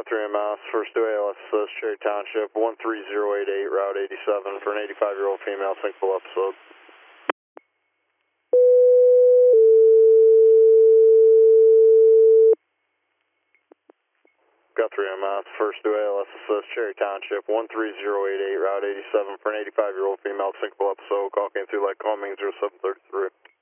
Guthrie MS, first to ALS, Cherry Township, 13088, Route 87 for an 85-year-old female syncopal episode. Guthrie MS, first to ALS, Cherry Township, 13088, Route 87 for an 85-year-old female syncopal episode. Call came through like call main 0733.